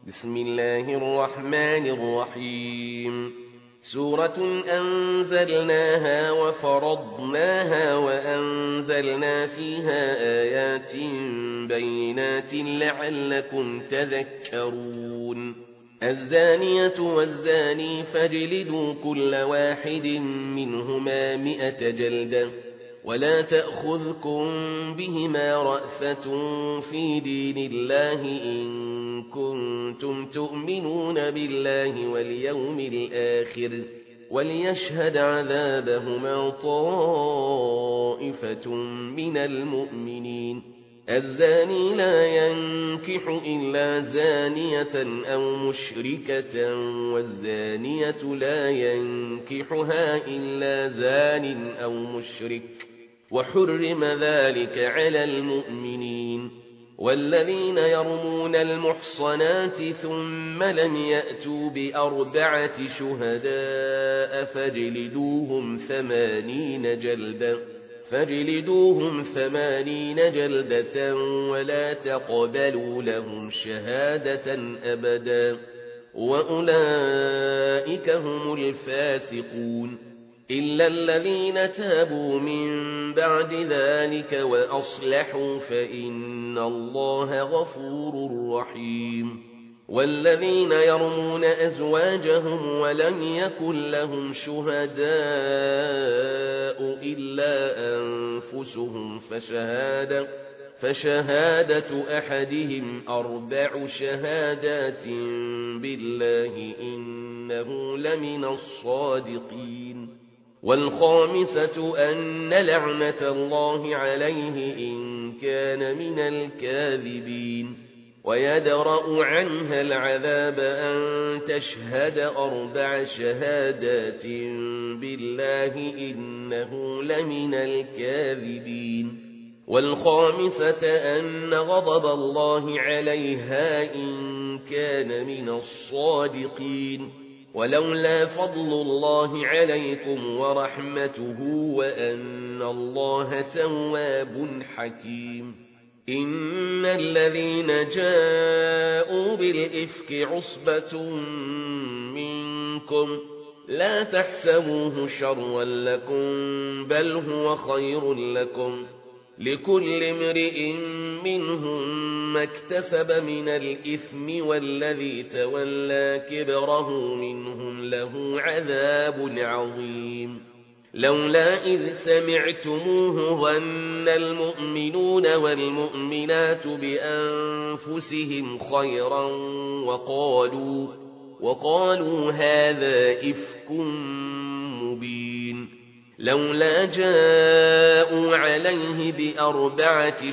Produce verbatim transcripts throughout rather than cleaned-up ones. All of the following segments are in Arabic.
بسم الله الرحمن الرحيم سورة أنزلناها وفرضناها وأنزلنا فيها آيات بينات لعلكم تذكرون الزانية والزاني فاجلدوا كل واحد منهما مئة جلدة ولا تأخذكم بهما رأفة في دين الله إن كنتم تؤمنون بالله واليوم الآخر وليشهد عذابهما طائفة من المؤمنين الزاني لا ينكح إلا زانية أو مشركة والزانية لا ينكحها إلا زان أو مشرك وحرم ذلك على المؤمنين والذين يرمون المحصنات ثم لم يأتوا بأربعة شهداء فاجلدوهم ثمانين جلدة فاجلدوهم ثمانين جلدة ولا تقبلوا لهم شهادة أبدا وأولئك هم الفاسقون إلا الذين تابوا من بعد ذلك وأصلحوا فإن الله غفور رحيم والذين يرمون أزواجهم ولم يكن لهم شهداء إلا أنفسهم فشهادة فشهادة أحدهم أربع شهادات بالله إنه لمن الصادقين والخامسة أن لعنة الله عليه إن كان من الكاذبين ويدرأ عنها العذاب أن تشهد أربع شهادات بالله إنه لمن الكاذبين والخامسة أن غضب الله عليها إن كان من الصادقين ولولا فضل الله عليكم ورحمته وأن الله تواب حكيم إن الذين جاءوا بالإفك عصبة منكم لا تحسبوه شرا لكم بل هو خير لكم لكل امرئ منهم ما اكتسب من الإثم والذي تولى كبره منهم له عذاب عظيم لولا إذ سمعتموه ظن المؤمنون والمؤمنات بأنفسهم خيرا وقالوا, وقالوا هذا إفك مبين لولا جاءوا عليه بأربعة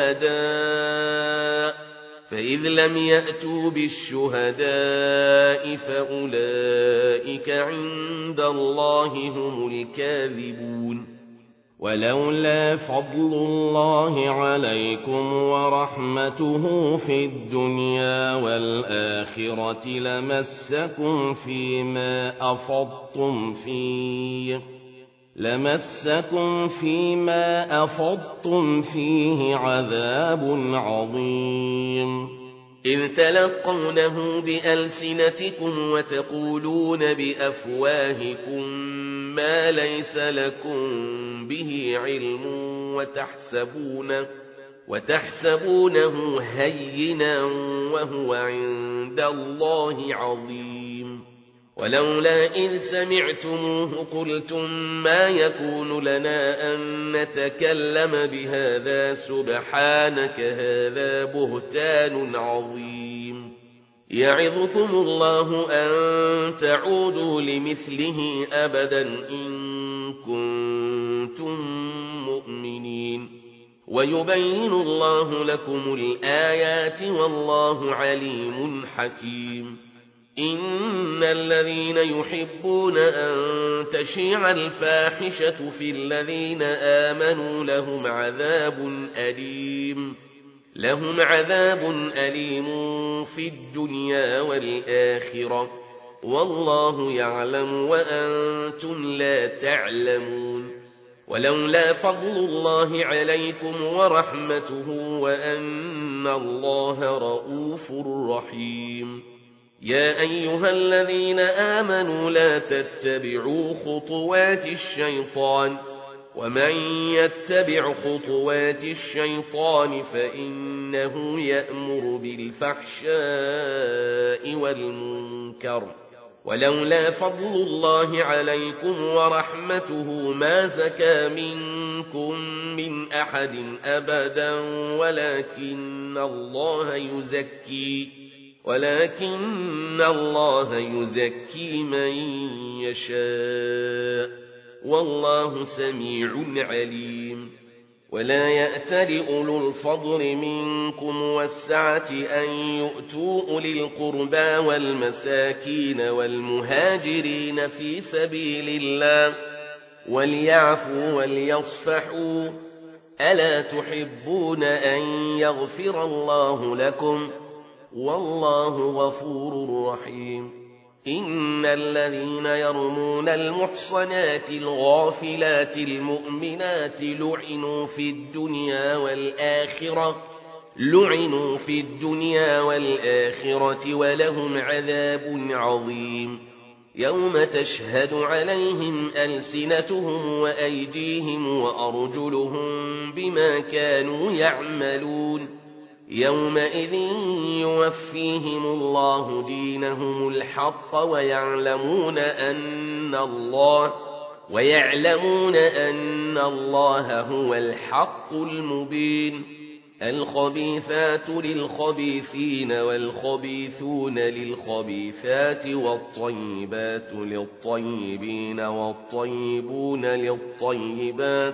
شهداء فإذ لم يأتوا بالشهداء فأولئك عند الله هم الكاذبون ولولا فضل الله عليكم ورحمته في الدنيا والآخرة لمسكم فيما أفضتم فيه لمسكم فيما أفضتم فيه عذاب عظيم إذ تلقونه بألسنتكم وتقولون بأفواهكم ما ليس لكم به علم وتحسبونه, وتحسبونه هينا وهو عند الله عظيم ولولا إذ سمعتموه قلتم ما يكون لنا أن نتكلم بهذا سبحانك هذا بهتان عظيم يعظكم الله أن تعودوا لمثله أبدا إن كنتم مؤمنين ويبين الله لكم الآيات والله عليم حكيم إن الذين يحبون أن تشيع الفاحشة في الذين آمنوا لهم عذاب أليم لهم عذاب أليم في الدنيا والآخرة والله يعلم وأنتم لا تعلمون ولولا فضل الله عليكم ورحمته وأن الله رؤوف رحيم يا أيها الذين آمنوا لا تتبعوا خطوات الشيطان ومن يتبع خطوات الشيطان فإنه يأمر بالفحشاء والمنكر ولولا فضل الله عليكم ورحمته ما زكى منكم من أحد أبدا ولكن الله يزكي ولكن الله يزكي من يشاء والله سميع عليم ولا يأتل أولو الفضل منكم والسعة أن يؤتوا أولي القربى والمساكين والمهاجرين في سبيل الله وليعفوا وليصفحوا ألا تحبون أن يغفر الله لكم والله غفور رحيم إن الذين يرمون المحصنات الغافلات المؤمنات لعنوا في الدنيا والآخرة لعنوا في الدنيا والآخرة ولهم عذاب عظيم يوم تشهد عليهم ألسنتهم وأيديهم وأرجلهم بما كانوا يعملون يومئذ يوفيهم الله دينهم الحق ويعلمون أن الله ويعلمون أن الله هو الحق المبين الخبيثات للخبيثين والخبيثون للخبيثات والطيبات للطيبين والطيبون للطيبات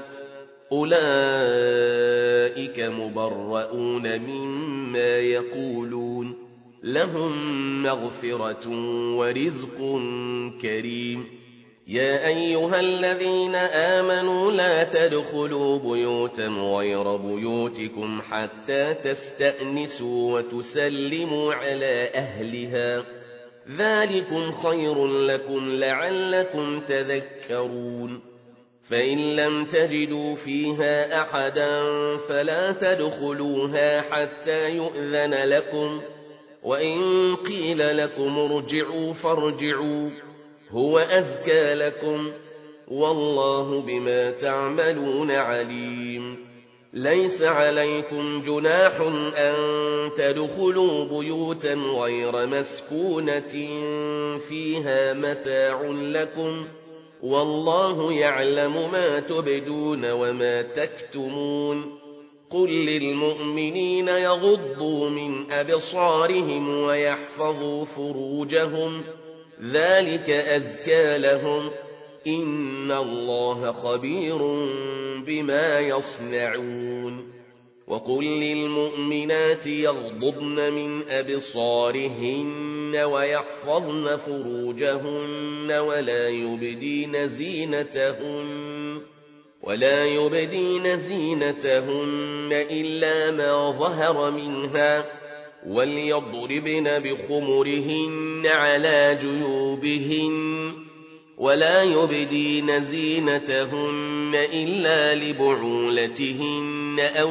أولئك مبرؤون مما يقولون لهم مغفرة ورزق كريم يا أيها الذين آمنوا لا تدخلوا بيوتا غير بيوتكم حتى تستأنسوا وتسلموا على أهلها ذلكم خير لكم لعلكم تذكرون فإن لم تجدوا فيها أحدا فلا تدخلوها حتى يؤذن لكم وإن قيل لكم ارجعوا فارجعوا هو أزكى لكم والله بما تعملون عليم ليس عليكم جناح أن تدخلوا بيوتا غير مسكونة فيها متاع لكم والله يعلم ما تبدون وما تكتمون قل للمؤمنين يغضوا من أبصارهم ويحفظوا فروجهم ذلك أزكى لهم إن الله خبير بما يصنعون وقل للمؤمنات يغضضن من أبصارهن ويحفظن فروجهن ولا يبدين زينتهن ولا يبدين زينتهن إلا ما ظهر منها وليضربن بخمرهن على جيوبهن ولا يبدين زينتهن إلا لبعولتهن أو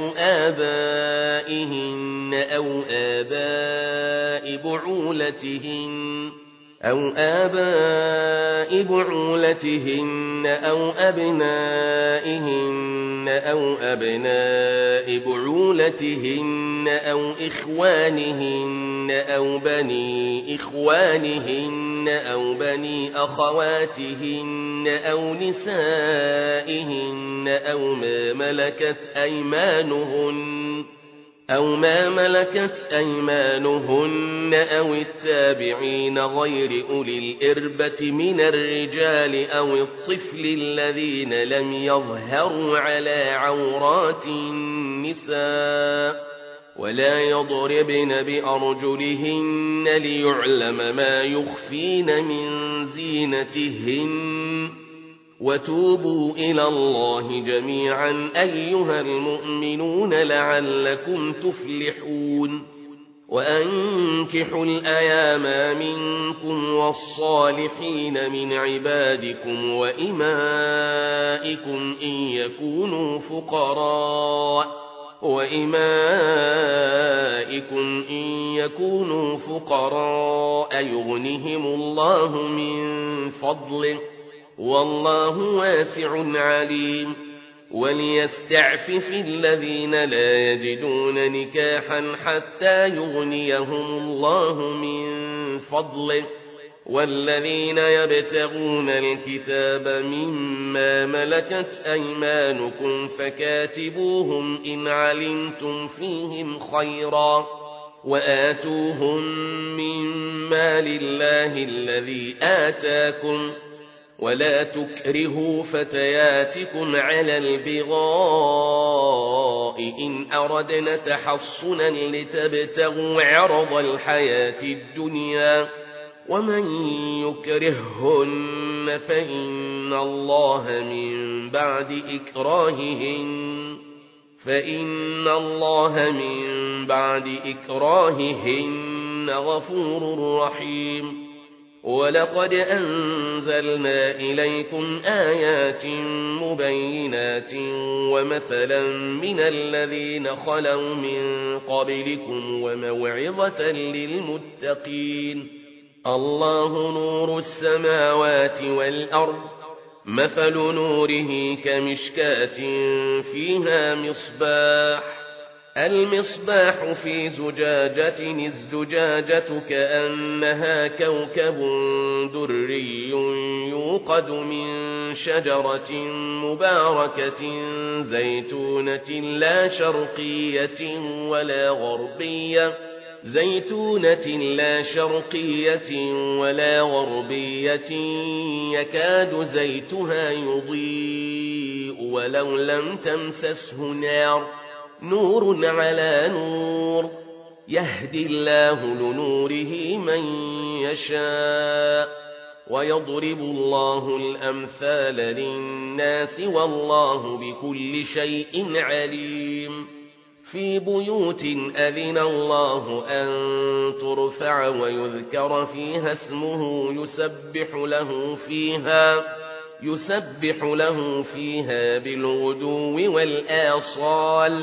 آبائهن أو آباء بعولتهن أو آباء بعولتهن أو أبنائهن أو أبناء بعولتهن أو إخوانهن أو بني إخوانهن أو بني أخواتهن أو نسائهن أو ما ملكت أيمانهن أو ما ملكت أيمانهن أو التابعين غير أولي الإربة من الرجال أو الطفل الذين لم يظهروا على عورات النساء ولا يضربن بأرجلهن ليعلم ما يخفين من زينتهن وتوبوا إلى الله جميعا أيها المؤمنون لعلكم تفلحون وأنكحوا الأيام منكم والصالحين من عبادكم وإمائكم إن يكونوا فقراء وإمائكم إن يكونوا فقراء يغنهم الله من فضله والله واسع عليم وليستعفف الذين لا يجدون نكاحا حتى يغنيهم الله من فضله والذين يبتغون الكتاب مما ملكت أيمانكم فكاتبوهم إن علمتم فيهم خيرا وآتوهم مما لله الذي آتاكم ولا تكرهوا فتياتكم على البغاء إن أردنا تحصنا لتبتغوا عرض الحياة الدنيا ومن يكرههن فإن الله من بعد إكراههن فإن الله من بعد إكراههن غفور رحيم ولقد أنزلنا إليكم آيات مبينات ومثلا من الذين خلوا من قبلكم وموعظة للمتقين الله نور السماوات والأرض مثل نوره كمشكاة فيها مصباح المصباح في زجاجة الزجاجة كأنها كوكب دري يوقد من شجرة مباركة زيتونة لا شرقية ولا غربية زيتونة لا شرقية ولا غربية يكاد زيتها يضيء ولو لم تمسسه نار نور على نور يهدي الله لنوره من يشاء ويضرب الله الأمثال للناس والله بكل شيء عليم في بيوت أذن الله أن ترفع ويذكر فيها اسمه يسبح له فيها يسبح له فيها بالغدو والآصال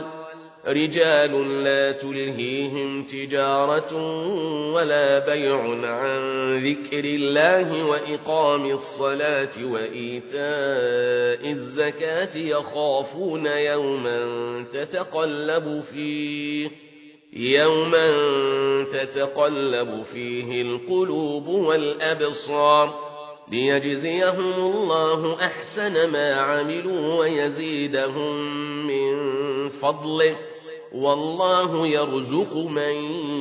رجال لا تلهيهم تجارة ولا بيع عن ذكر الله وإقام الصلاة وإيتاء الزكاة يخافون يوما تتقلب فيه يوما تتقلب فيه القلوب والأبصار ليجزيهم الله أحسن ما عملوا ويزيدهم من فضله والله يرزق من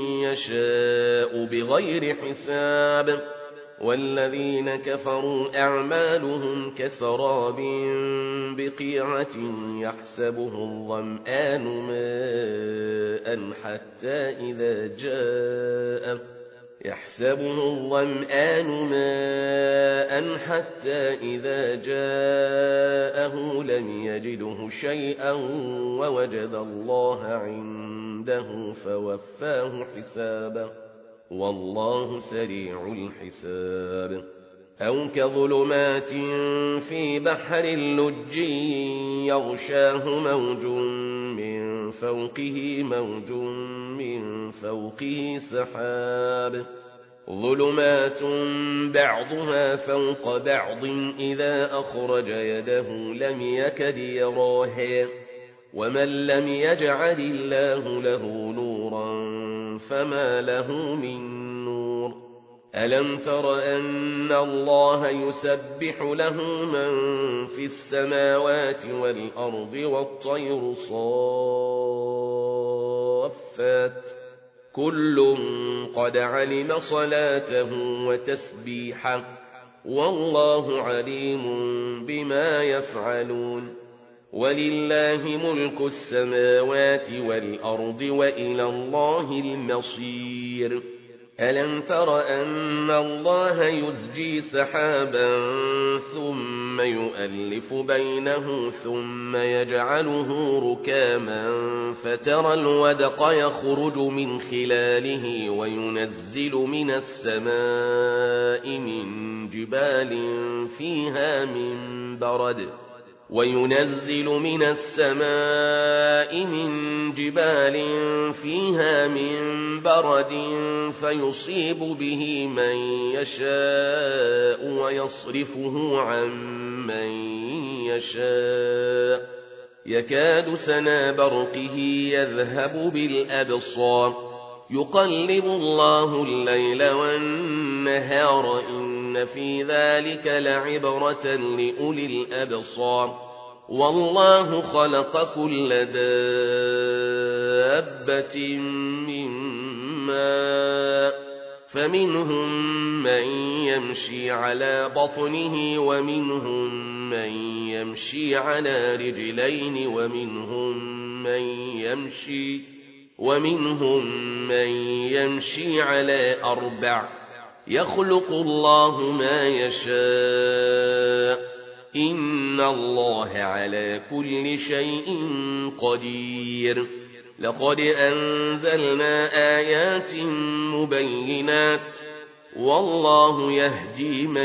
يشاء بغير حساب والذين كفروا أعمالهم كسراب بقيعة يحسبه الظمآن ماء حتى إذا جاء يحسبه الظمآن ماء حتى إذا جاءه لم يجده شيئا ووجد الله عنده فوفاه حسابه والله سريع الحساب أو كظلمات في بحر اللج يغشاه موج من فوقه موج من فوقه سحاب ظلمات بعضها فوق بعض إذا أخرج يده لم يكد يراها ومن لم يجعل الله له نورا فما له من نور ألم تر أن الله يسبح له من في السماوات والأرض والطير صافات كل قد علم صلاته وتسبيحه والله عليم بما يفعلون ولله ملك السماوات والأرض وإلى الله المصير ألم تر أن الله يزجي سحابا ثم يؤلف بينه ثم يجعله ركاما فترى الودق يخرج من خلاله وينزل من السماء من جبال فيها من برد وينزل من السماء من جبال فيها من برد فيصيب به من يشاء ويصرفه عن من يشاء يكاد سنا برقه يذهب بالأبصار يقلب الله الليل والنهار إن في ذلك لعبرة لأولي الأبصار والله خلق كل دابة من ماء فمنهم من يمشي على بطنه ومنهم من يمشي على رجلين ومنهم من يمشي ومنهم من يمشي على أربع يخلق الله ما يشاء إن الله على كل شيء قدير لقد أنزلنا آيات مبينات والله يهدي من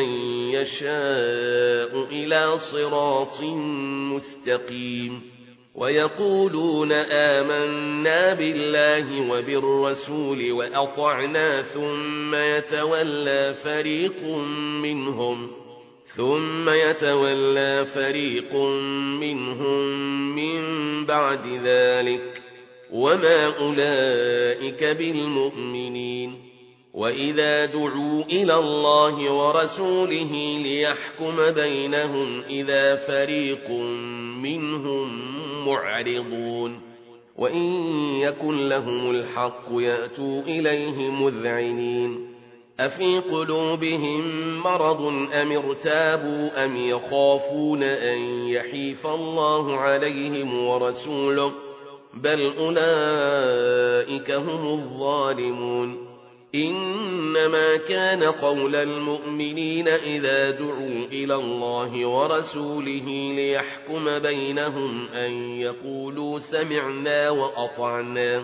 يشاء إلى صراط مستقيم ويقولون آمنا بالله وبالرسول وأطعنا ثم يتولى فريق منهم ثم يتولى فريق منهم من بعد ذلك وما أولئك بالمؤمنين وإذا دعوا إلى الله ورسوله ليحكم بينهم إذا فريق منهم معرضون وإن يكن لهم الحق يأتوا إليه مذعنين أفي قلوبهم مرض أم ارتابوا أم يخافون أن يحيف الله عليهم ورسوله بل أولئك هم الظالمون إنما كان قول المؤمنين إذا دعوا إلى الله ورسوله ليحكم بينهم أن يقولوا سمعنا وأطعنا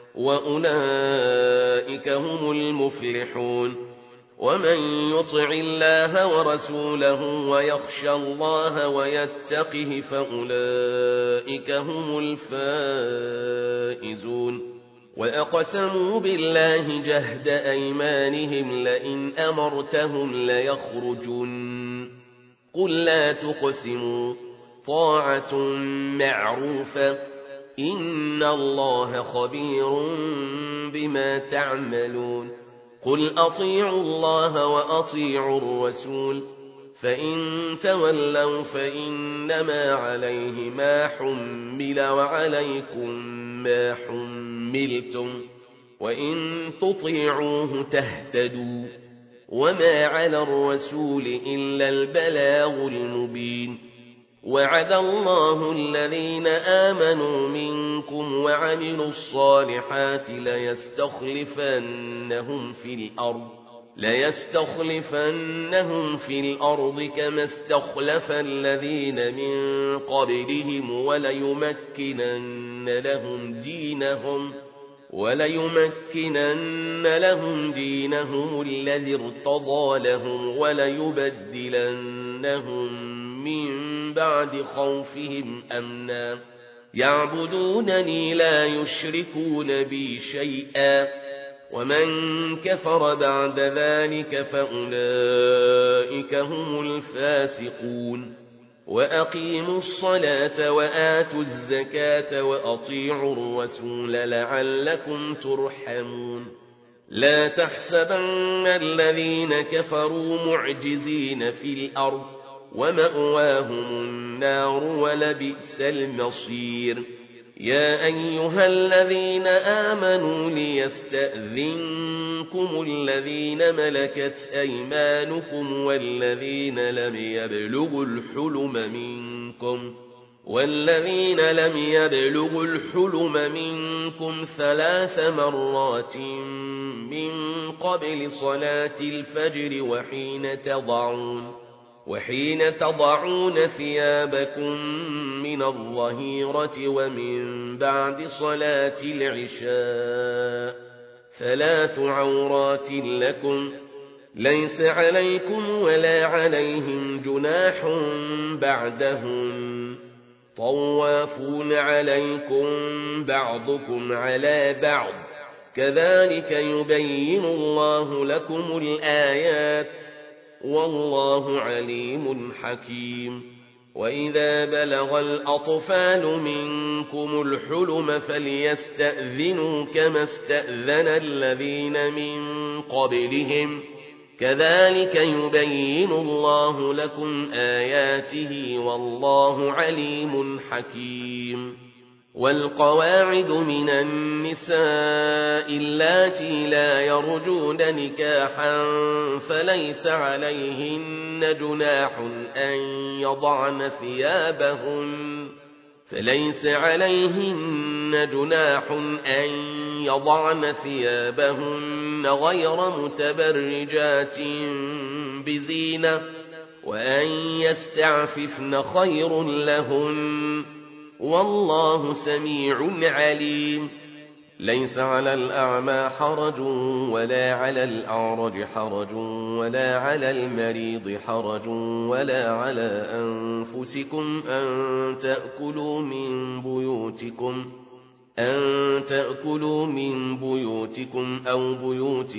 وأولئك هم المفلحون ومن يطع الله ورسوله ويخشى الله ويتقه فأولئك هم الفائزون وأقسموا بالله جهد أيمانهم لئن أمرتهم ليخرجن قل لا تقسموا طاعة معروفة إن الله خبير بما تعملون قل أطيعوا الله وأطيعوا الرسول فإن تولوا فإنما عليه ما حمل وعليكم ما حملتم وإن تطيعوه تهتدوا وما على الرسول إلا البلاغ المبين وعد الله الذين آمنوا منكم وعملوا الصالحات ليستخلفنهم في الأرض ليستخلفنهم في الأرض كما استخلف الذين من قبلهم وليمكنن لهم دينهم وليمكنن لهم دينهم الذي ارتضى لهم وليبدلنهم من بعد خوفهم أمنا يعبدونني لا يشركون بي شيئا ومن كفر بعد ذلك فأولئك هم الفاسقون وأقيموا الصلاة وآتوا الزكاة وأطيعوا الرسول لعلكم ترحمون لا تحسبن الذين كفروا معجزين في الأرض ومأواهم النار ولبئس المصير يا أيها الذين آمنوا ليستأذنكم الذين ملكت أيمانكم والذين لم يبلغوا الحلم منكم والذين لم يبلغوا الحلم منكم ثلاث مرات من قبل صلاة الفجر وحين تضعون وحين تضعون ثيابكم من الظهيرة ومن بعد صلاة العشاء ثلاث عورات لكم ليس عليكم ولا عليهم جناح بعدهن طوافون عليكم بعضكم على بعض كذلك يبين الله لكم الآيات والله عليم حكيم وإذا بلغ الأطفال منكم الحلم فليستأذنوا كما استأذن الذين من قبلهم كذلك يبين الله لكم آياته والله عليم حكيم والقواعد من النساء اللاتي لا يرجون نكاحا فليس عليهن جناح أن يضعن ثيابهن فليس عليهن جناح أن يضعن ثيابهن غير متبرجات بزينة وأن يستعففن خير لهن والله سميع عليم ليس على الأعمى حرج ولا على الأعرج حرج ولا على المريض حرج ولا على أنفسكم أن تأكلوا من بيوتكم أن تأكلوا من بيوتكم أو بيوت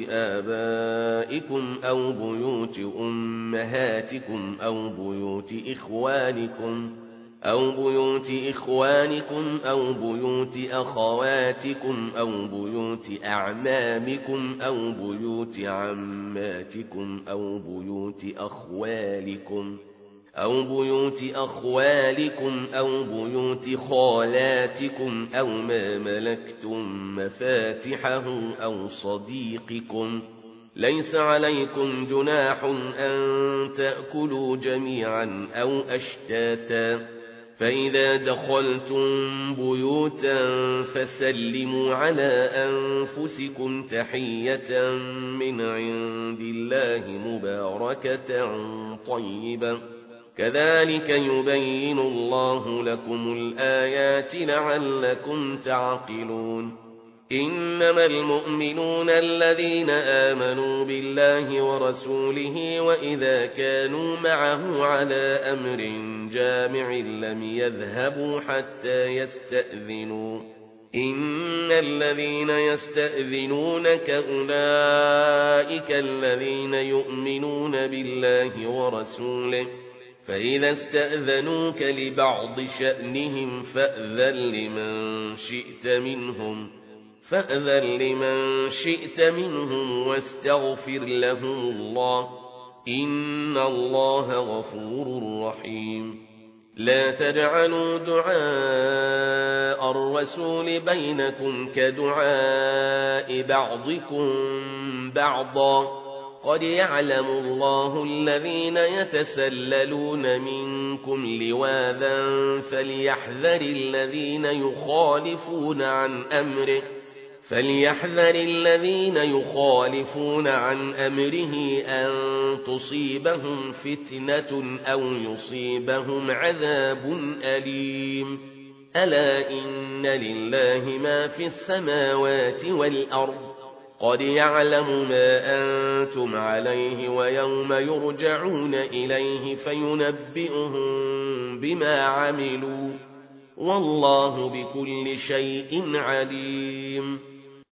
آبائكم أو بيوت أمهاتكم أو بيوت إخوانكم أو بيوت إخوانكم أو بيوت أخواتكم أو بيوت أعمامكم أو بيوت عماتكم أو بيوت أخوالكم أو بيوت أخوالكم أو بيوت خالاتكم أو ما ملكتم مفاتحه أو صديقكم ليس عليكم جناح أن تأكلوا جميعا أو أشتاتا فإذا دخلتم بيوتا فسلموا على أنفسكم تحية من عند الله مباركة طيبة كذلك يبين الله لكم الآيات لعلكم تعقلون إنما المؤمنون الذين آمنوا بالله ورسوله وإذا كانوا معه على أمر جامع لم يذهبوا حتى يستأذنوا إن الذين يستأذنونك أولئك الذين يؤمنون بالله ورسوله فإذا استأذنوك لبعض شأنهم فأذن لمن شئت منهم فأذن لمن شئت منهم واستغفر لهم الله إن الله غفور رحيم لا تجعلوا دعاء الرسول بينكم كدعاء بعضكم بعضا قد يعلم الله الذين يتسللون منكم لواذا فليحذر الذين يخالفون عن أمره فليحذر الذين يخالفون عن أمره أن تصيبهم فتنة أو يصيبهم عذاب أليم ألا إن لله ما في السماوات والأرض قد يعلم ما أنتم عليه ويوم يرجعون إليه فينبئهم بما عملوا والله بكل شيء عليم